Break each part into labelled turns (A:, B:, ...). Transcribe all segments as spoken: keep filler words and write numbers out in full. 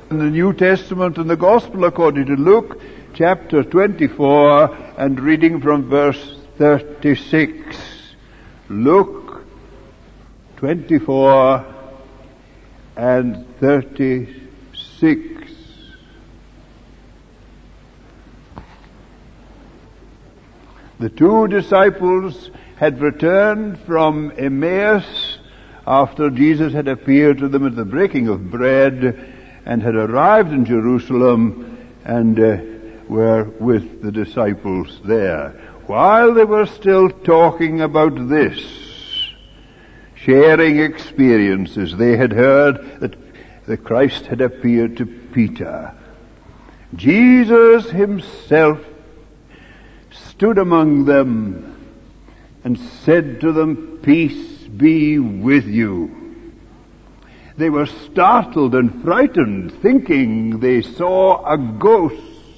A: In the New Testament and the Gospel according to Luke, chapter twenty-four, and reading from verse thirty-six. Luke twenty-four and thirty-six. The two disciples had returned from Emmaus after Jesus had appeared to them at the breaking of bread, and had arrived in Jerusalem and uh, were with the disciples there. While they were still talking about this, sharing experiences, they had heard that the Christ had appeared to Peter. Jesus himself stood among them and said to them, "Peace be with you." They were startled and frightened, thinking they saw a ghost.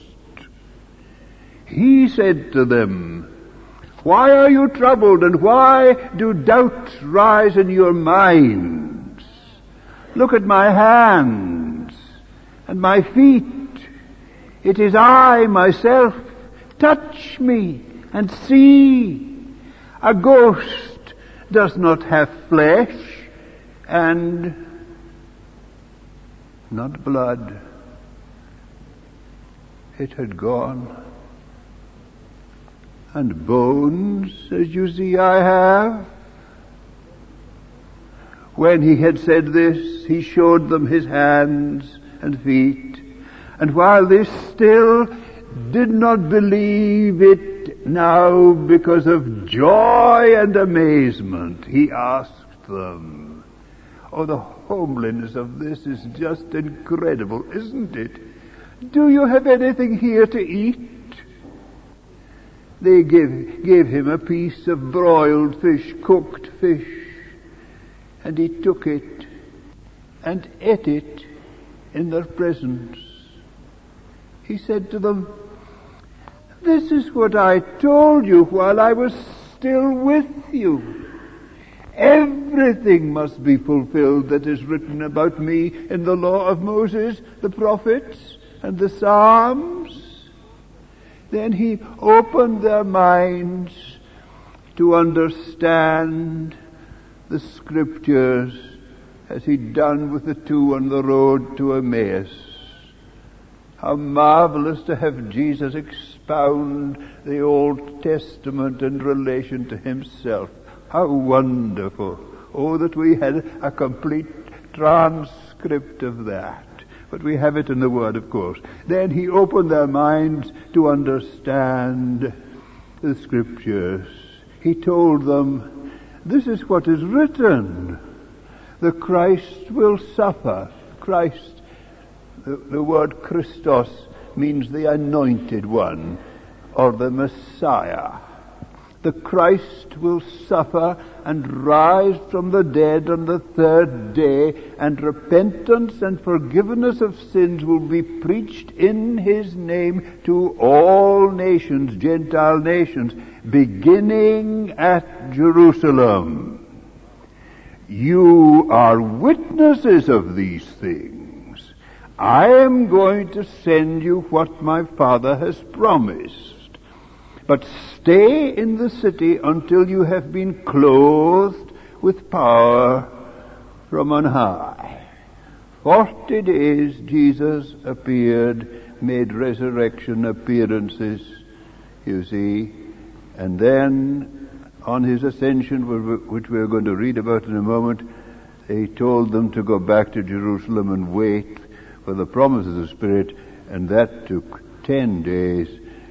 A: He said to them, "Why are you troubled, and why do doubts rise in your minds? Look at my hands and my feet. It is I myself. Touch me and see. A ghost does not have flesh and not blood." It had gone. "And bones, as you see I have." When he had said this, he showed them his hands and feet. And while they still did not believe it now because of joy and amazement, he asked them, oh, the homeliness of this is just incredible, isn't it? "Do you have anything here to eat?" They gave, gave him a piece of broiled fish, cooked fish, and he took it and ate it in their presence. He said to them, "This is what I told you while I was still with you. Everything must be fulfilled that is written about me in the law of Moses, the prophets, and the Psalms." Then he opened their minds to understand the Scriptures, as he'd done with the two on the road to Emmaus. How marvelous to have Jesus expound the Old Testament in relation to himself. How wonderful. Oh, that we had a complete transcript of that. But we have it in the Word, of course. Then he opened their minds to understand the Scriptures. He told them, this is what is written. The Christ will suffer. Christ, the, the word Christos means the anointed one, or the Messiah. The Christ will suffer and rise from the dead on the third day, and repentance and forgiveness of sins will be preached in his name to all nations, Gentile nations, beginning at Jerusalem. You are witnesses of these things. I am going to send you what my Father has promised. But stay in the city until you have been clothed with power from on high. Forty days Jesus appeared, made resurrection appearances, you see. And then on his ascension, which we are going to read about in a moment, he told them to go back to Jerusalem and wait for the promise of the Spirit, and that took ten days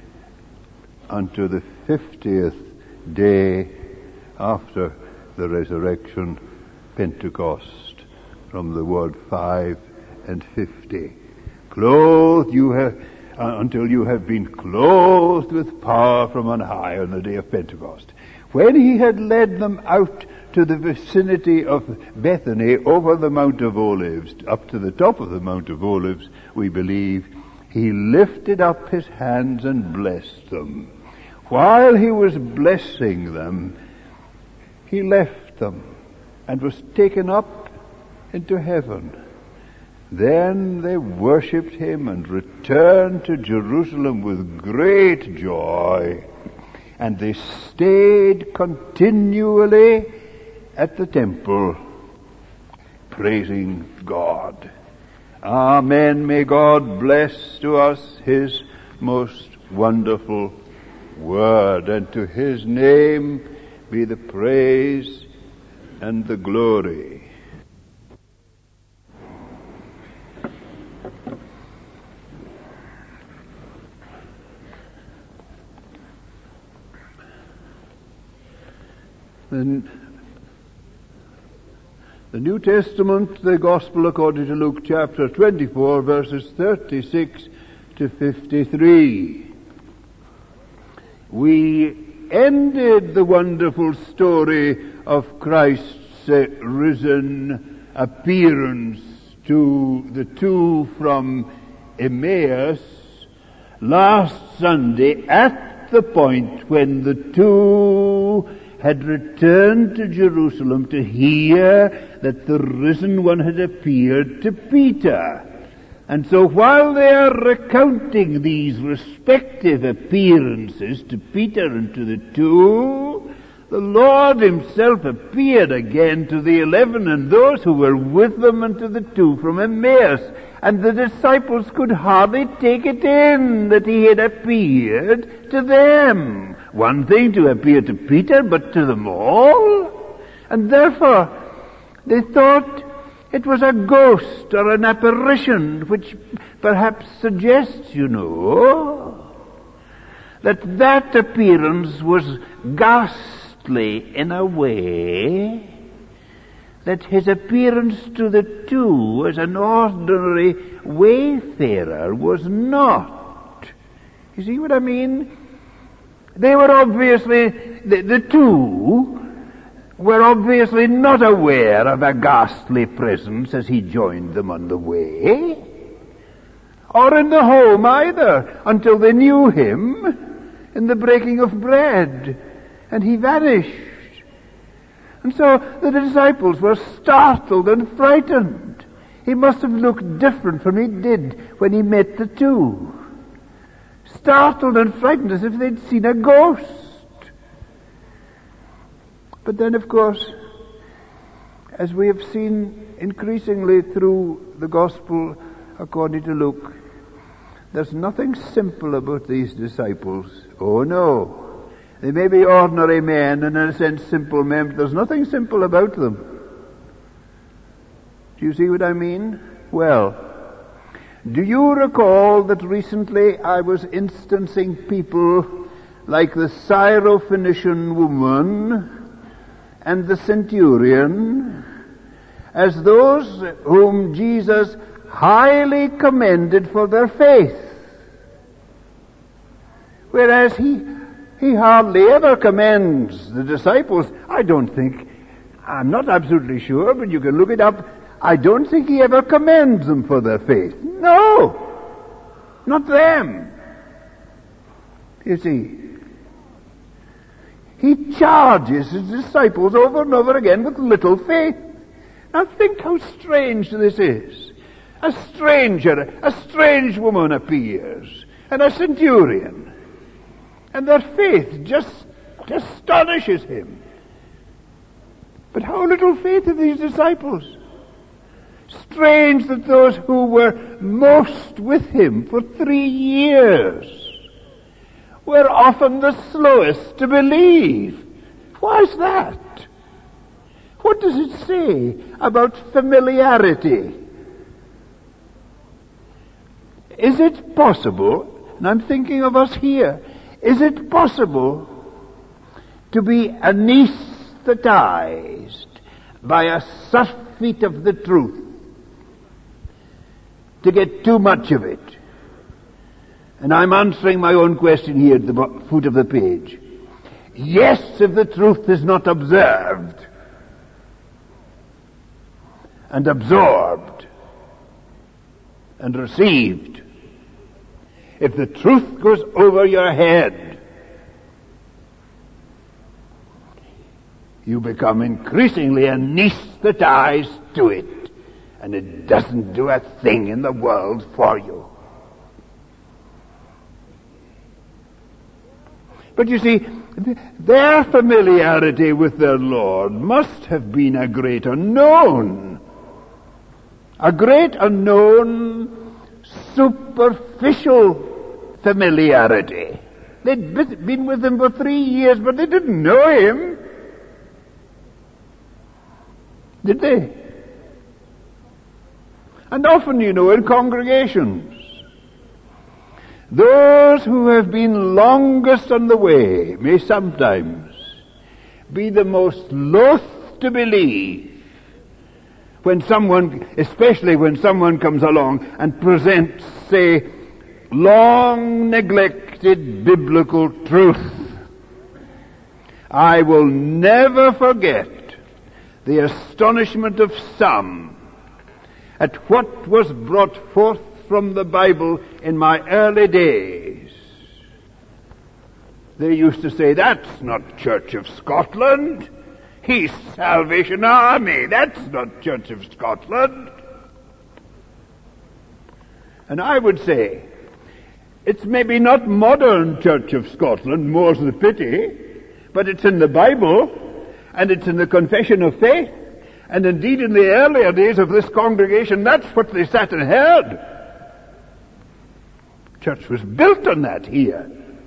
A: unto the fiftieth day after the resurrection, Pentecost, from the word five and fifty. Clothed you have, uh, until you have been clothed with power from on high on the day of Pentecost. When he had led them out to the vicinity of Bethany over the Mount of Olives, up to the top of the Mount of Olives, we believe, he lifted up his hands and blessed them. While he was blessing them, he left them and was taken up into heaven. Then they worshipped him and returned to Jerusalem with great joy. And they stayed continually at the temple, praising God. Amen. May God bless to us his most wonderful word, and to his name be the praise and the glory. Then the New Testament, the Gospel according to Luke chapter twenty-four, verses thirty-six to fifty-three. We ended the wonderful story of Christ's uh, risen appearance to the two from Emmaus last Sunday at the point when the two had returned to Jerusalem to hear that the risen one had appeared to Peter. And so while they are recounting these respective appearances to Peter and to the two, the Lord himself appeared again to the eleven and those who were with them and to the two from Emmaus. And the disciples could hardly take it in that he had appeared to them. One thing to appear to Peter, but to them all. And therefore, they thought it was a ghost or an apparition, which perhaps suggests, you know, that that appearance was ghastly in a way, that his appearance to the two as an ordinary wayfarer was not. You see what I mean? They were obviously, the, the two were obviously not aware of a ghastly presence as he joined them on the way, or in the home either, until they knew him in the breaking of bread, and he vanished. And so the disciples were startled and frightened. He must have looked different from he did when he met the two. Startled and frightened as if they'd seen a ghost. But then, of course, as we have seen increasingly through the Gospel according to Luke, there's nothing simple about these disciples. Oh no. They may be ordinary men, and in a sense simple men, but there's nothing simple about them. Do you see what I mean? Well, do you recall that recently I was instancing people like the Syrophoenician woman and the centurion as those whom Jesus highly commended for their faith? Whereas he, he hardly ever commends the disciples. I don't think, I'm not absolutely sure, but you can look it up. I don't think he ever commends them for their faith. No! Not them. You see, he charges his disciples over and over again with little faith. Now think how strange this is. A stranger, a strange woman appears, and a centurion, and their faith just astonishes him. But how little faith have these disciples? Strange that those who were most with him for three years were often the slowest to believe. Why is that? What does it say about familiarity? Is it possible, and I'm thinking of us here, is it possible to be anesthetized by a surfeit of the truth, to get too much of it? And I'm answering my own question here at the foot of the page. Yes, if the truth is not observed and absorbed and received. If the truth goes over your head, you become increasingly anesthetized to it, and it doesn't do a thing in the world for you. But you see, their familiarity with their Lord must have been a great unknown. A great unknown, superficial familiarity. They'd been with him for three years, but they didn't know him. Did they? And often, you know, in congregations, those who have been longest on the way may sometimes be the most loath to believe when someone, especially when someone comes along and presents, say, long neglected biblical truth. I will never forget the astonishment of some at what was brought forth from the Bible in my early days. They used to say, that's not Church of Scotland. He's Salvation Army. That's not Church of Scotland. And I would say, it's maybe not modern Church of Scotland, more's the pity, but it's in the Bible, and it's in the Confession of Faith, and indeed in the earlier days of this congregation, that's what they sat and heard. Church was built on that here.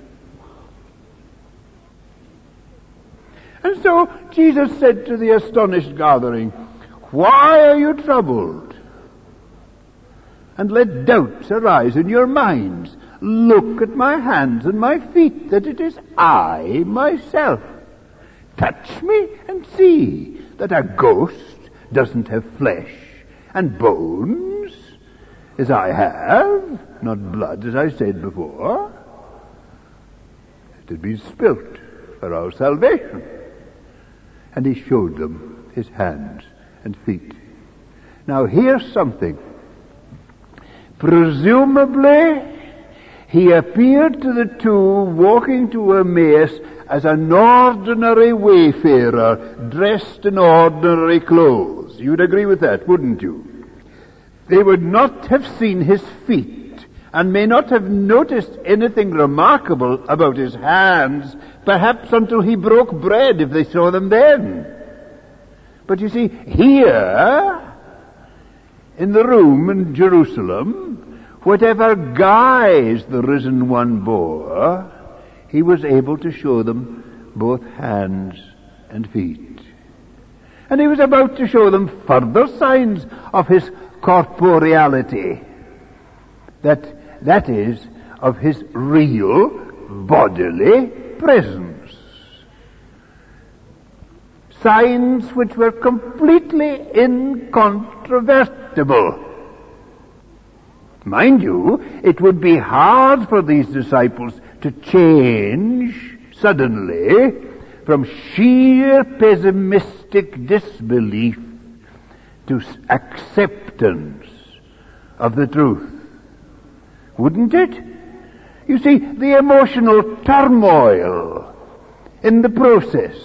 A: And so Jesus said to the astonished gathering, why are you troubled? And let doubts arise in your minds. Look at my hands and my feet, that it is I myself. Touch me and see that a ghost doesn't have flesh and bones, as I have, not blood, as I said before. It had been spilt for our salvation. And he showed them his hands and feet. Now here's something. Presumably, he appeared to the two walking to Emmaus as an ordinary wayfarer dressed in ordinary clothes. You'd agree with that, wouldn't you? They would not have seen his feet and may not have noticed anything remarkable about his hands, perhaps until he broke bread, if they saw them then. But you see, here, in the room in Jerusalem, whatever guise the risen one bore, he was able to show them both hands and feet. And he was about to show them further signs of his corporeality. That, that is, of his real bodily presence. Signs which were completely incontrovertible. Mind you, it would be hard for these disciples to change suddenly from sheer pessimistic disbelief to acceptance of the truth. Wouldn't it? You see, the emotional turmoil in the process,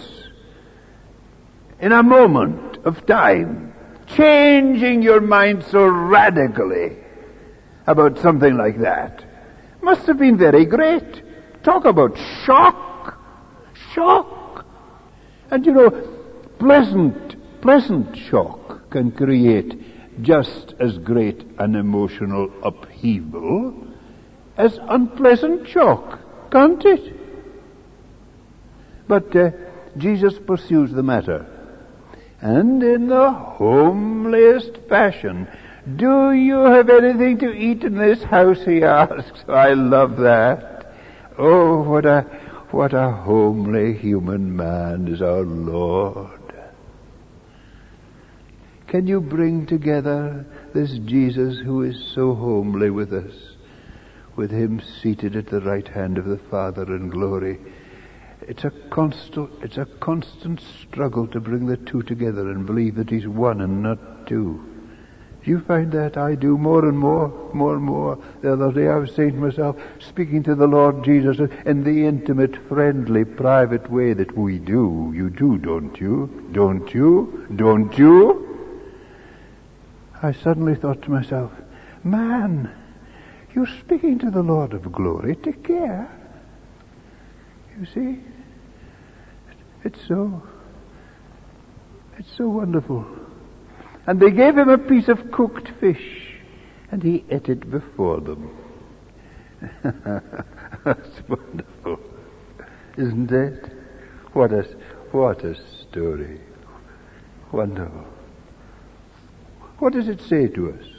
A: in a moment of time, changing your mind so radically about something like that, must have been very great. Talk about shock. Shock. And you know, pleasant, pleasant shock can create just as great an emotional upheaval as unpleasant shock, can't it? But uh, Jesus pursues the matter. And in the homeliest fashion, do you have anything to eat in this house, he asks. I love that. Oh, what a, what a homely human man is our Lord. Can you bring together this Jesus who is so homely with us, with him seated at the right hand of the Father in glory? It's a constant, it's a constant struggle to bring the two together and believe that he's one and not two. Do you find that? I do more and more, more and more. The other day I was saying to myself, speaking to the Lord Jesus in the intimate, friendly, private way that we do. You do, don't you? Don't you? Don't you? I suddenly thought to myself, man, you're speaking to the Lord of glory. Take care. You see? It's so, it's so wonderful. And they gave him a piece of cooked fish, and he ate it before them. That's wonderful, isn't it? What a, what a story. Wonderful. What does it say to us?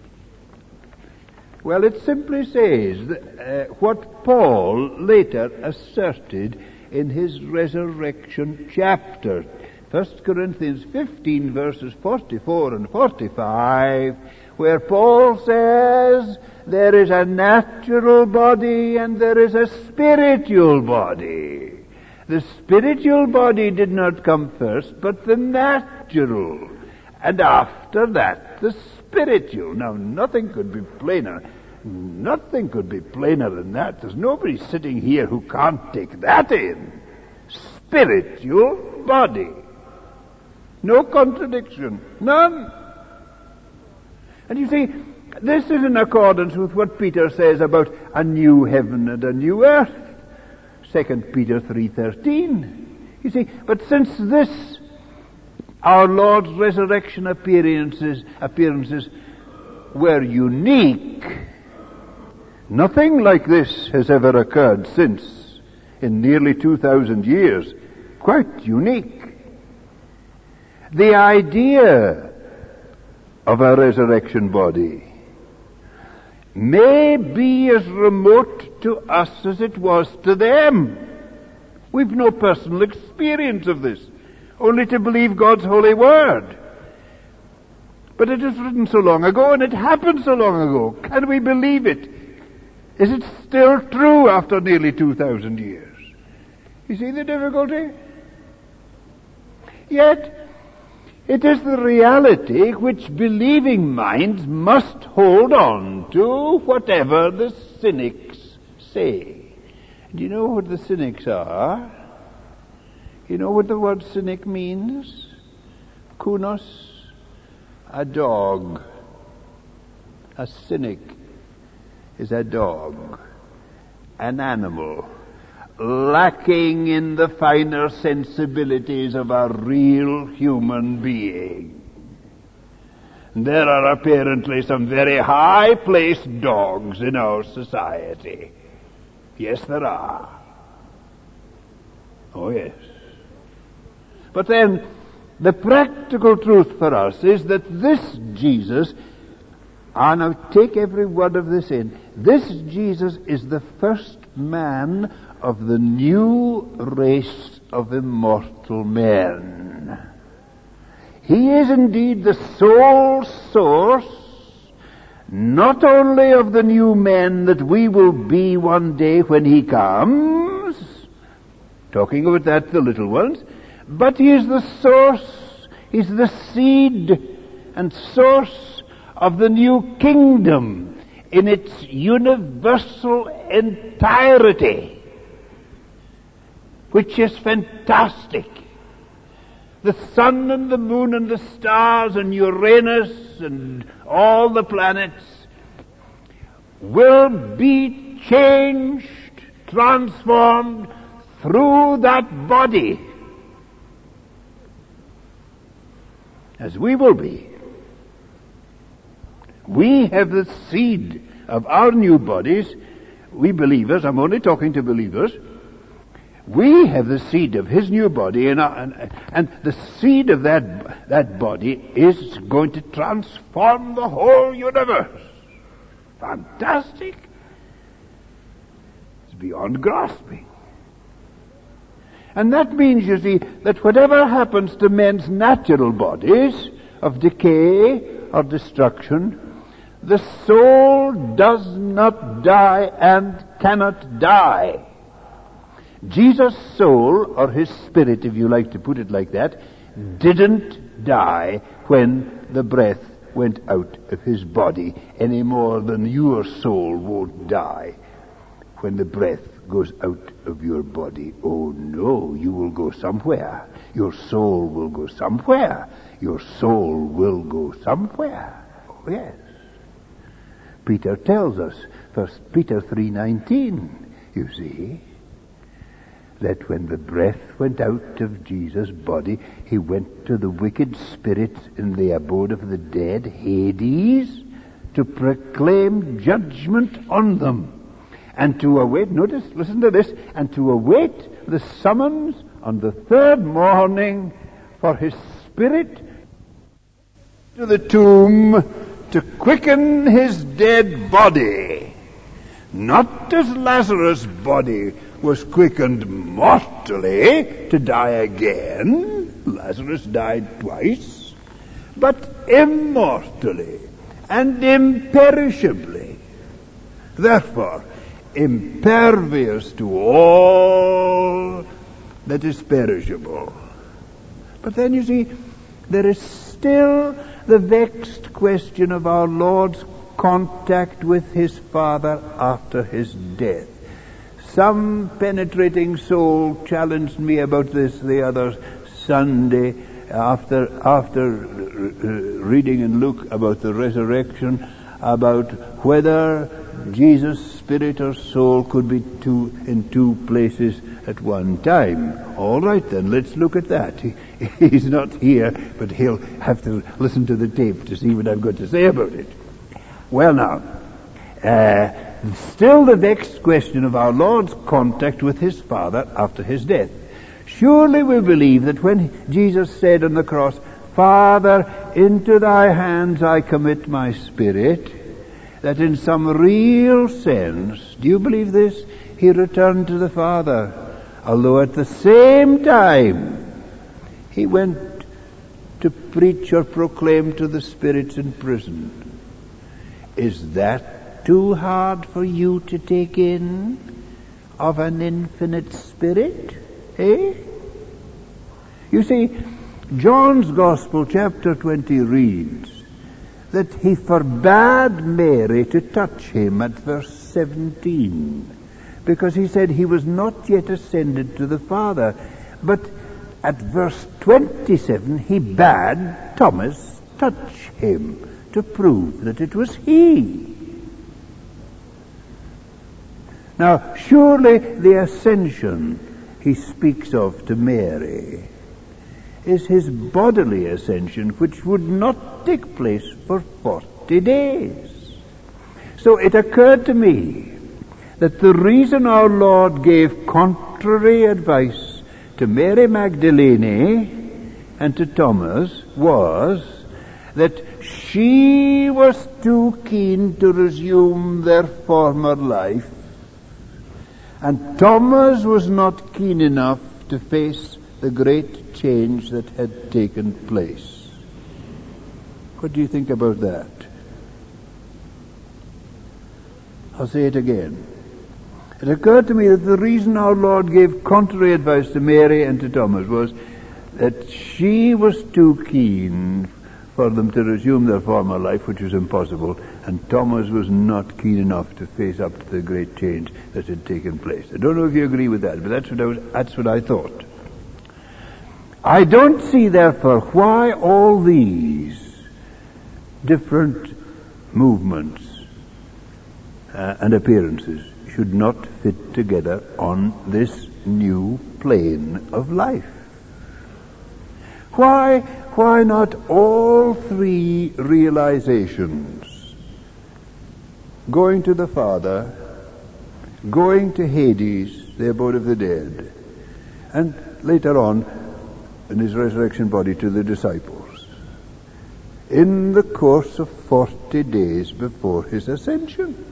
A: Well, it simply says that, uh, what Paul later asserted in his resurrection chapter. First Corinthians fifteen, verses forty-four and forty-five, where Paul says there is a natural body and there is a spiritual body. The spiritual body did not come first, but the natural. And after that, the spiritual. Now, nothing could be plainer. Nothing could be plainer than that. There's nobody sitting here who can't take that in. Spiritual body. No contradiction. None. And you see, this is in accordance with what Peter says about a new heaven and a new earth. Second Peter three thirteen. You see, but since this, our Lord's resurrection appearances, appearances were unique, nothing like this has ever occurred since, in nearly two thousand years. Quite unique. The idea of a resurrection body may be as remote to us as it was to them. We've no personal experience of this, only to believe God's holy word. But it is written so long ago, and it happened so long ago. Can we believe it? Is it still true after nearly two thousand years? You see the difficulty? Yet, it is the reality which believing minds must hold on to, whatever the cynics say. Do you know what the cynics are? You know what the word cynic means? Kunos, a dog. A cynic is a dog, an animal, lacking in the finer sensibilities of a real human being. And there are apparently some very high-placed dogs in our society. Yes, there are. Oh, yes. But then, the practical truth for us is that this Jesus, ah, now take every word of this in, this Jesus is the first man of the new race of immortal men. He is indeed the sole source, not only of the new men that we will be one day when he comes, talking about that, the little ones, but he is the source, he's the seed and source of the new kingdom in its universal entirety, which is fantastic. The sun and the moon and the stars and Uranus and all the planets will be changed, transformed through that body, as we will be. We have the seed of our new bodies. We believers, I'm only talking to believers, we have the seed of his new body, and, and, and the seed of that, that body is going to transform the whole universe. Fantastic. It's beyond grasping. And that means, you see, that whatever happens to men's natural bodies of decay or destruction, the soul does not die and cannot die. Jesus' soul, or his spirit, if you like to put it like that, didn't die when the breath went out of his body, any more than your soul won't die when the breath goes out of your body. Oh no, you will go somewhere. Your soul will go somewhere. Your soul will go somewhere. Yes. Peter tells us, First Peter three nineteen, you see, that when the breath went out of Jesus' body, he went to the wicked spirit in the abode of the dead, Hades, to proclaim judgment on them, and to await, notice, listen to this, and to await the summons on the third morning for his spirit to the tomb to quicken his dead body. Not as Lazarus' body was quickened mortally to die again. Lazarus died twice. But immortally and imperishably. Therefore, impervious to all that is perishable. But then you see, there is still the vexed question of our Lord's contact with his Father after his death. Some penetrating soul challenged me about this the other Sunday after after uh, reading in Luke about the resurrection, about whether Jesus' spirit or soul could be two in two places at one time. All right then, let's look at that. He, he's not here, but he'll have to listen to the tape to see what I've got to say about it. Well now, uh, still the vexed question of our Lord's contact with his Father after his death. Surely we believe that when Jesus said on the cross, Father, into thy hands I commit my spirit, that in some real sense, do you believe this? He returned to the Father, although at the same time he went to preach or proclaim to the spirits in prison. Is that too hard for you to take in, of an infinite spirit? Eh? You see, John's Gospel, chapter twenty, reads that he forbade Mary to touch him at verse seventeen, because he said he was not yet ascended to the Father. But at verse twenty-seven, he bade Thomas touch him to prove that it was he. Now, surely the ascension he speaks of to Mary is his bodily ascension, which would not take place for forty days. So it occurred to me that the reason our Lord gave contrary advice to Mary Magdalene and to Thomas was that she was too keen to resume their former life, and Thomas was not keen enough to face the great change that had taken place. What do you think about that? I'll say it again. It occurred to me that the reason our Lord gave contrary advice to Mary and to Thomas was that she was too keen for them to resume their former life, which was impossible, and Thomas was not keen enough to face up to the great change that had taken place. I don't know if you agree with that, but that's what I was, that's what I thought. I don't see, therefore, why all these different movements uh, and appearances should not fit together on this new plane of life. Why, why not all three realizations? Going to the Father, going to Hades, the abode of the dead, and later on, in his resurrection body, to the disciples, in the course of forty days before his ascension.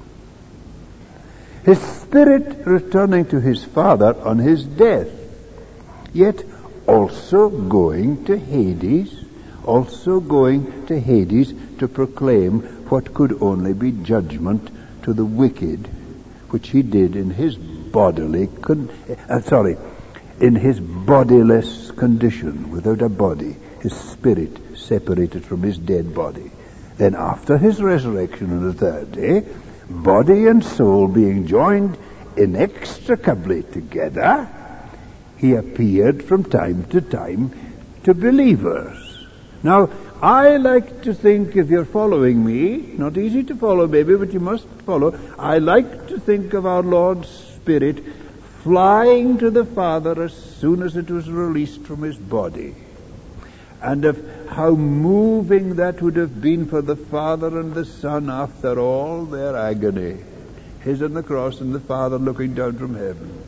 A: His spirit returning to his Father on his death, yet also going to Hades, also going to Hades to proclaim what could only be judgment to the wicked, which he did in his bodily, con- uh, sorry, in his bodiless condition, without a body, his spirit separated from his dead body. Then after his resurrection on the third day, body and soul being joined inextricably together, he appeared from time to time to believers. Now, I like to think, if you're following me, not easy to follow maybe, but you must follow, I like to think of our Lord's Spirit flying to the Father as soon as it was released from his body, and of how moving that would have been for the Father and the Son after all their agony, his on the cross and the Father looking down from heaven.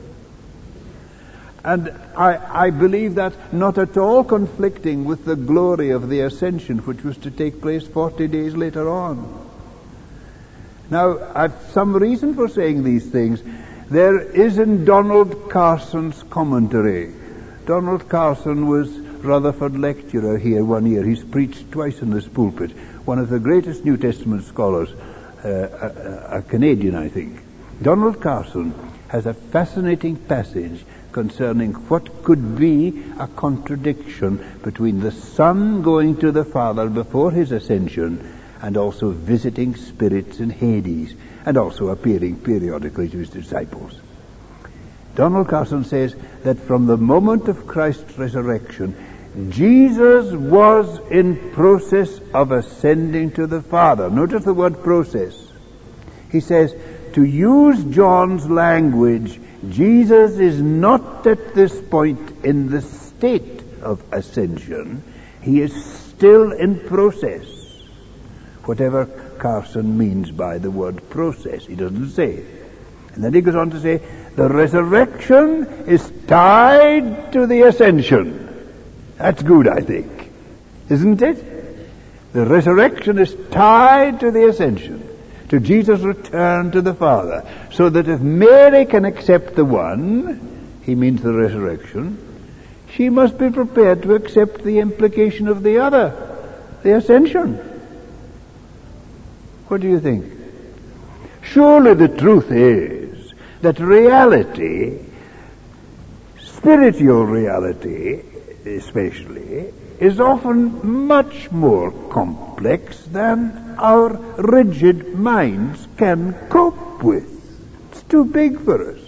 A: And I, I believe that not at all conflicting with the glory of the ascension, which was to take place forty days later on. Now, I've some reason for saying these things. There is in Donald Carson's commentary. Donald Carson was Rutherford lecturer here one year. He's preached twice in this pulpit. One of the greatest New Testament scholars, uh, a, a Canadian, I think. Donald Carson has a fascinating passage concerning what could be a contradiction between the Son going to the Father before his ascension and also visiting spirits in Hades and also appearing periodically to his disciples. Donald Carson says that from the moment of Christ's resurrection, Jesus was in process of ascending to the Father. Notice the word process. He says, to use John's language, Jesus is not at this point in the state of ascension. He is still in process. Whatever Carson means by the word process, he doesn't say. And then he goes on to say, the resurrection is tied to the ascension. That's good, I think. Isn't it? The resurrection is tied to the ascension, to Jesus' return to the Father. So that if Mary can accept the one, he means the resurrection, she must be prepared to accept the implication of the other, the ascension. What do you think? Surely the truth is that reality, spiritual reality especially, is often much more complex than our rigid minds can cope with. It's too big for us.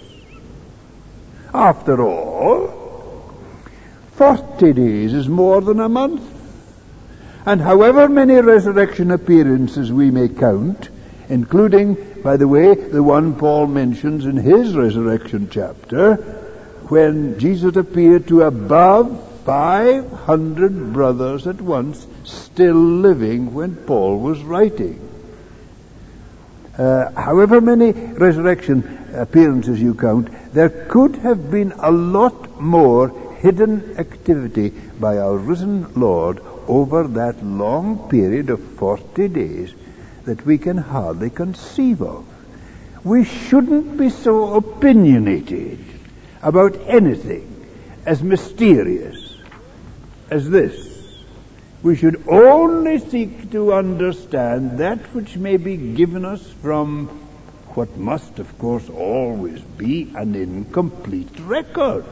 A: After all, forty days is more than a month. And however many resurrection appearances we may count, including, by the way, the one Paul mentions in his resurrection chapter, when Jesus appeared to above five hundred brothers at once, still living when Paul was writing. Uh, however many resurrection appearances you count, there could have been a lot more hidden activity by our risen Lord over that long period of forty days that we can hardly conceive of. We shouldn't be so opinionated about anything as mysterious as this. We should only seek to understand that which may be given us from what must, of course, always be an incomplete record.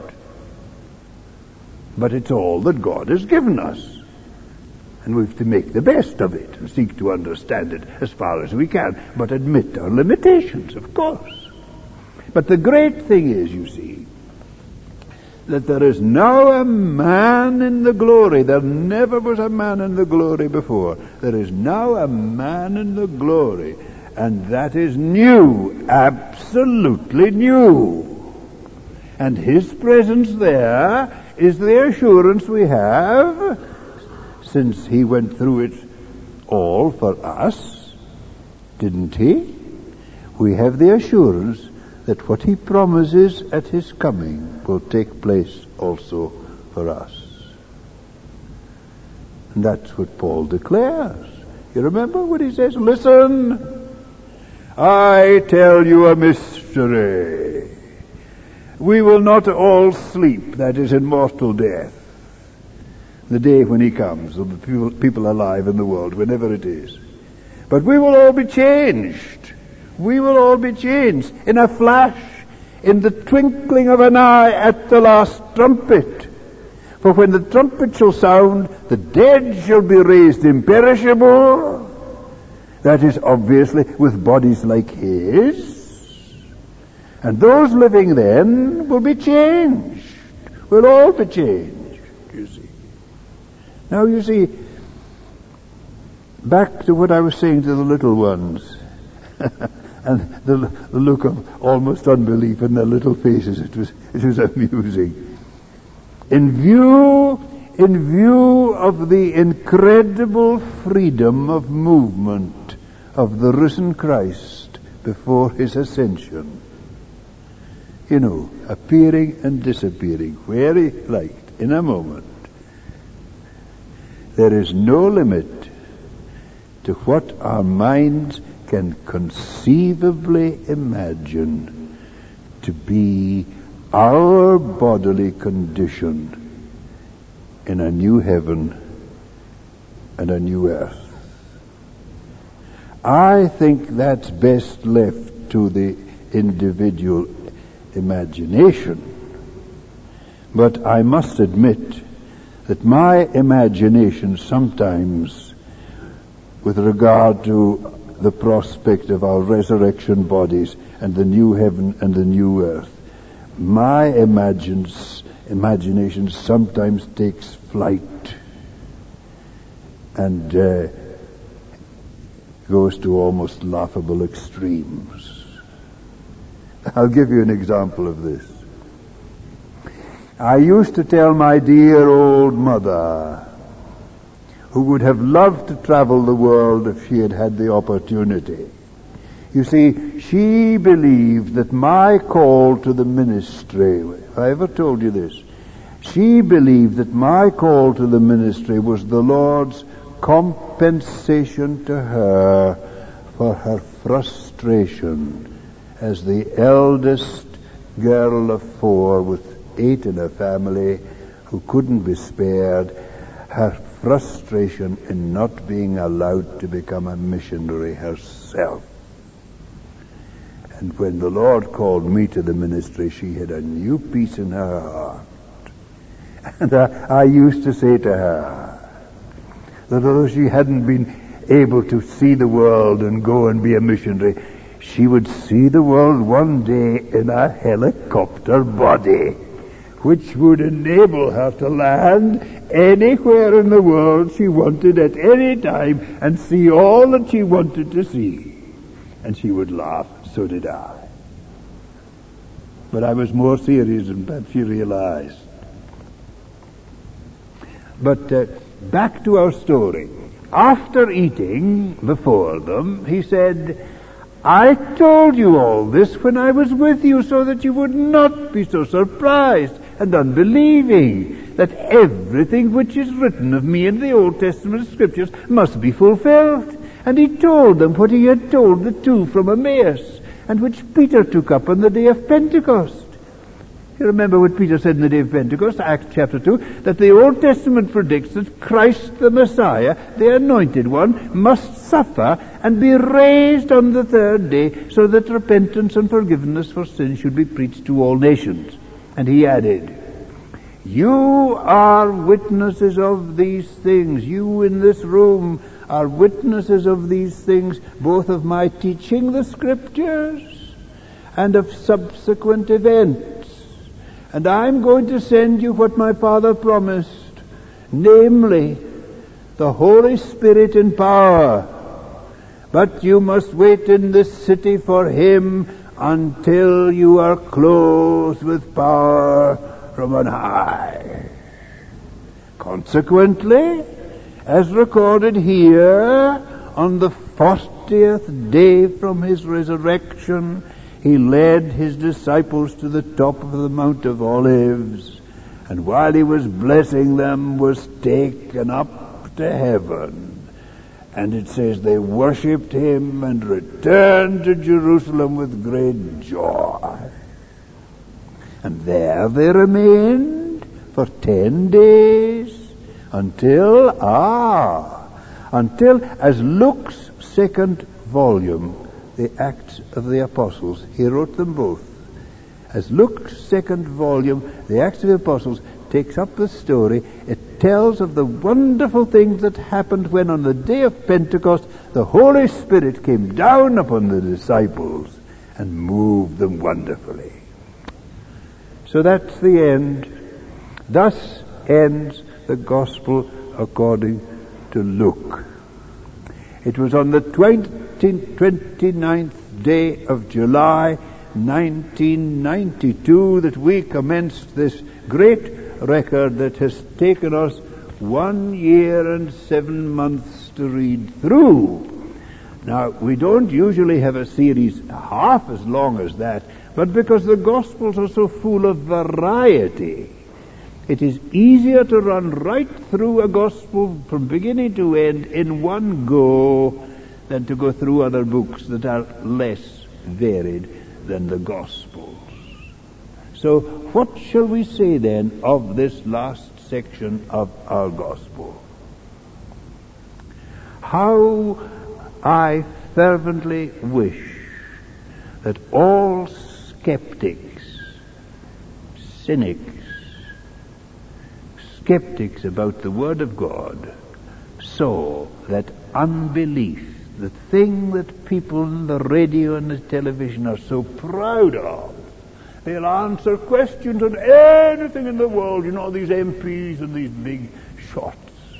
A: But it's all that God has given us. And we have to make the best of it and seek to understand it as far as we can, but admit our limitations, of course. But the great thing is, you see, that there is now a man in the glory. There never was a man in the glory before. There is now a man in the glory, and that is new, absolutely new. And his presence there is the assurance we have, since he went through it all for us, didn't he? We have the assurance that what he promises at his coming will take place also for us. And that's what Paul declares. You remember what he says? Listen, I tell you a mystery. We will not all sleep, that is, in mortal death, the day when he comes, of the people, people alive in the world, whenever it is. But we will all be changed. We will all be changed in a flash, in the twinkling of an eye, at the last trumpet. For when the trumpet shall sound, the dead shall be raised imperishable. That is, obviously, with bodies like his. And those living then will be changed. We'll all be changed, you see. Now, you see, back to what I was saying to the little ones, and the, the look of almost unbelief in their little faces. It was it was amusing. In view, in view of the incredible freedom of movement of the risen Christ before his ascension, you know, appearing and disappearing where he liked in a moment, there is no limit to what our minds can conceivably imagine to be our bodily condition in a new heaven and a new earth. I think that's best left to the individual imagination. But I must admit that my imagination sometimes, with regard to the prospect of our resurrection bodies and the new heaven and the new earth, my imagines, imagination sometimes takes flight and uh, goes to almost laughable extremes. I'll give you an example of this. I used to tell my dear old mother, who would have loved to travel the world if she had had the opportunity. You see, she believed that my call to the ministry, if I ever told you this, she believed that my call to the ministry was the Lord's compensation to her for her frustration as the eldest girl of four with eight in her family who couldn't be spared, her frustration in not being allowed to become a missionary herself. And when the Lord called me to the ministry, she had a new peace in her heart. And I, I used to say to her that although she hadn't been able to see the world and go and be a missionary, she would see the world one day in a helicopter body, which would enable her to land anywhere in the world she wanted at any time and see all that she wanted to see. And she would laugh. So did I. But I was more serious than perhaps she realized. But uh, back to our story. After eating before them, he said, I told you all this when I was with you so that you would not be so surprised and unbelieving that everything which is written of me in the Old Testament Scriptures must be fulfilled. And he told them what he had told the two from Emmaus, and which Peter took up on the day of Pentecost. You remember what Peter said on the day of Pentecost, Acts chapter two, that the Old Testament predicts that Christ the Messiah, the Anointed One, must suffer and be raised on the third day so that repentance and forgiveness for sin should be preached to all nations. And he added, you are witnesses of these things. You in this room are witnesses of these things, both of my teaching the Scriptures and of subsequent events. And I'm going to send you what my Father promised, namely, the Holy Spirit in power. But you must wait in this city for Him until you are clothed with power from on high. Consequently, as recorded here, on the fortieth day from his resurrection, he led his disciples to the top of the Mount of Olives, and while he was blessing them, was taken up to heaven. And it says they worshipped him and returned to Jerusalem with great joy. And there they remained for ten days, until, ah, until, as Luke's second volume, the Acts of the Apostles, he wrote them both. As Luke's second volume, the Acts of the Apostles, takes up the story, it tells of the wonderful things that happened when on the day of Pentecost the Holy Spirit came down upon the disciples and moved them wonderfully. So that's the end. Thus ends the Gospel according to Luke. It was on the twenty-ninth day of July, nineteen ninety-two, that we commenced this great record that has taken us one year and seven months to read through. Now, we don't usually have a series half as long as that, but because the Gospels are so full of variety, it is easier to run right through a Gospel from beginning to end in one go than to go through other books that are less varied than the Gospels. So, what shall we say then of this last section of our Gospel? How I fervently wish that all skeptics, cynics, skeptics about the Word of God saw that unbelief, the thing that people on the radio and the television are so proud of. They'll answer questions on anything in the world, you know, these M Ps and these big shots.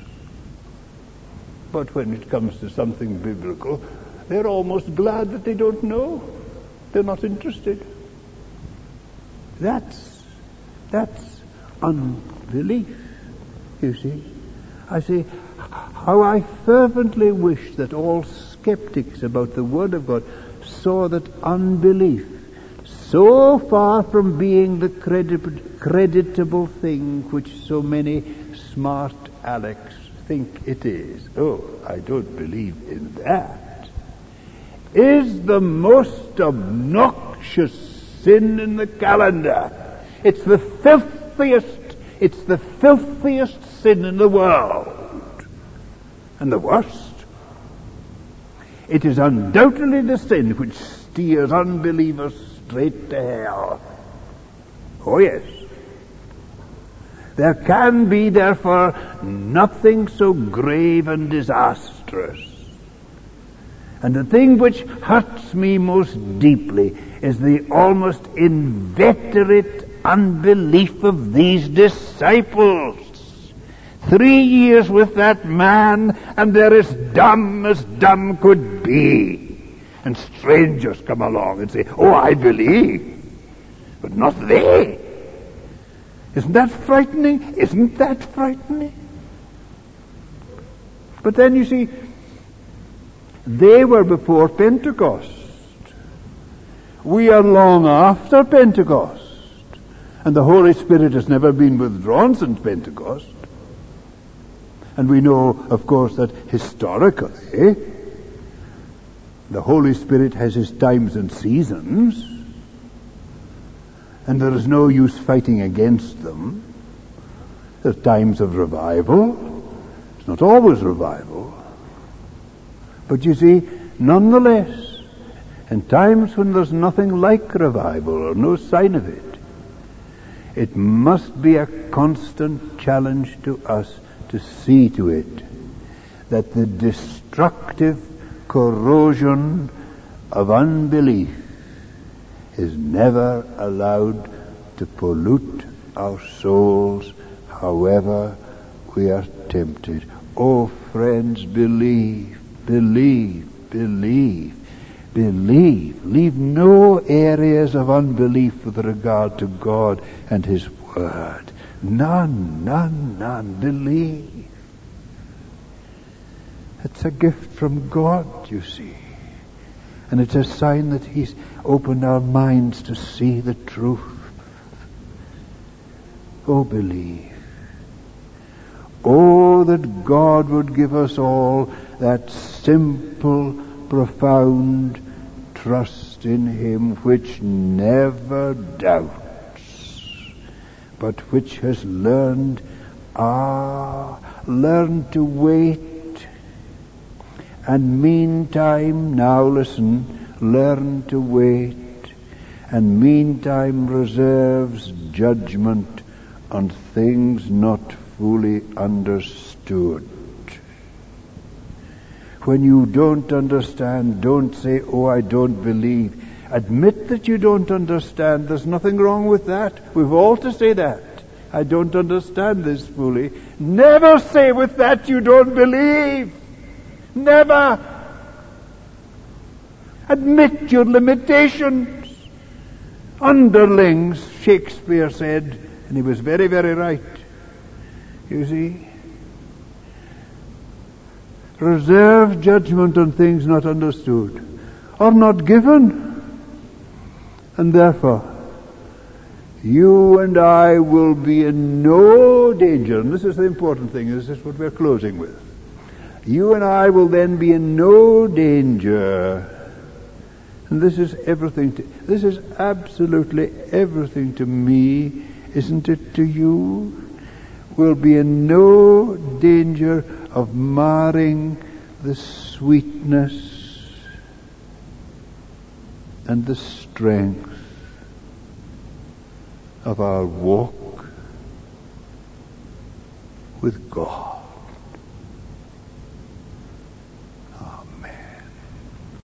A: But when it comes to something biblical, they're almost glad that they don't know. They're not interested. That's, that's unbelief, you see. I say, how I fervently wish that all skeptics about the Word of God saw that unbelief, so far from being the credit, creditable thing which so many smart Alecks think it is, oh, I don't believe in that, is the most obnoxious sin in the calendar. It's the filthiest, it's the filthiest sin in the world. And the worst. It is undoubtedly the sin which steers unbelievers straight to hell. Oh yes. There can be, therefore, nothing so grave and disastrous. And the thing which hurts me most deeply is the almost inveterate unbelief of these disciples. Three years with that man, and they're as dumb as dumb could be. And strangers come along and say, oh, I believe. But not they. Isn't that frightening? Isn't that frightening? But then you see, they were before Pentecost. We are long after Pentecost. And the Holy Spirit has never been withdrawn since Pentecost. And we know, of course, that historically, the Holy Spirit has his times and seasons, and there is no use fighting against them. There are times of revival. It's not always revival. But you see, nonetheless, in times when there's nothing like revival or no sign of it, it must be a constant challenge to us to see to it that the destructive corrosion of unbelief is never allowed to pollute our souls, however we are tempted. Oh, friends, believe, believe, believe, believe. Leave no areas of unbelief with regard to God and His Word. None, none, none. Believe. It's a gift from God, you see. And it's a sign that He's opened our minds to see the truth. Oh, believe. Oh, that God would give us all that simple, profound trust in Him which never doubts, but which has learned, ah, learned to wait. And meantime, now listen, learn to wait, and meantime reserves judgment on things not fully understood. When you don't understand, don't say, oh, I don't believe. Admit that you don't understand. There's nothing wrong with that. We've all to say that. I don't understand this fully. Never say with that you don't believe. Never. Admit your limitations. Underlings, Shakespeare said, and he was very, very right. You see? Reserve judgment on things not understood or not given. And therefore, you and I will be in no danger. And this is the important thing. This is what we're closing with. You and I will then be in no danger. And this is everything to, this is absolutely everything to me, isn't it to you? We'll be in no danger of marring the sweetness and the strength of our walk with God.